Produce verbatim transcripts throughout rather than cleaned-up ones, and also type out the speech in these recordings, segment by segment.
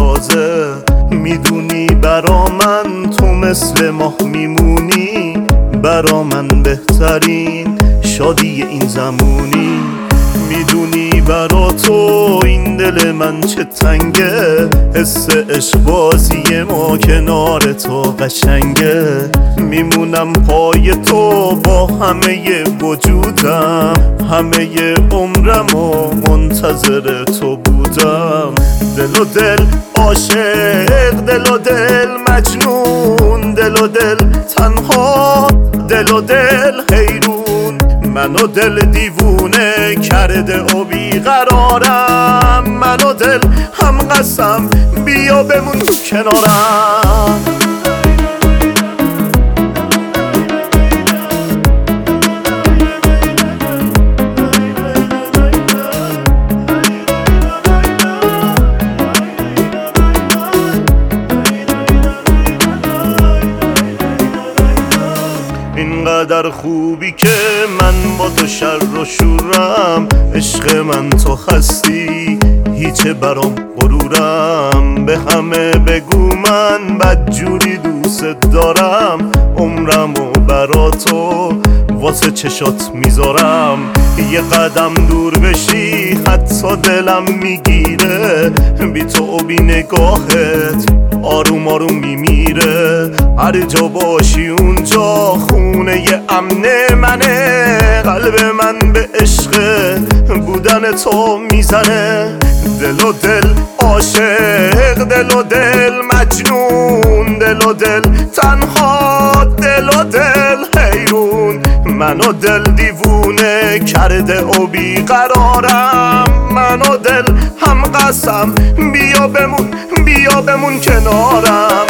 تازه. میدونی برا من تو مثل ماه میمونی، برا من بهترین شادی این زمونی. میدونی برا تو این دل من چه تنگه، حس عشق بازی ما کنار تو قشنگه. میمونم پای تو با همه وجودم، همه عمرم و منتظر تو بودم. دل و دل عاشق، دل و دل مجنون، دل و دل تنها، دل و دل حیرون. منو دل دیوونه کرده و بیقرارم، منو دل هم قسم بیا بمون کنارم. اینقدر خوبی که من با تو شر و شورم، عشق من تو هستی هیچ برام غرورم. به همه بگو من بدجوری دوست دارم، عمرمو برا تو واسه چشات میذارم. یه قدم دور بشی حتی دلم میگیره، بی تو و بی نگاهت آروم آروم میمیره. هر جا باشی اونجا خونه ی امن منه، قلب من به عشق بودن تو میزنه. دل و دل عاشق، دل و دل مجنون، دل و دل تنها، دل و دل حیرون. منو دل دیوونه کرده و بیقرارم، منو دل هم قسم بیا بمون بیا بمون کنارم.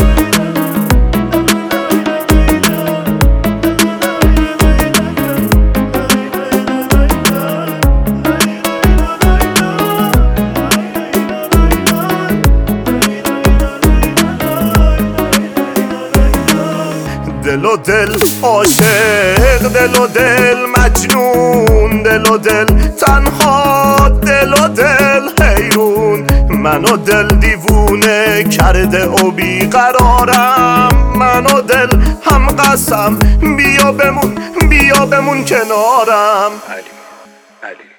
دل و دل عاشق، دل و دل مجنون، دل و دل تنها، دل و دل حیرون. منو دل دیوونه کرده و بیقرارم، منو دل هم قسم بیا بمون بیا بمون کنارم. علی علی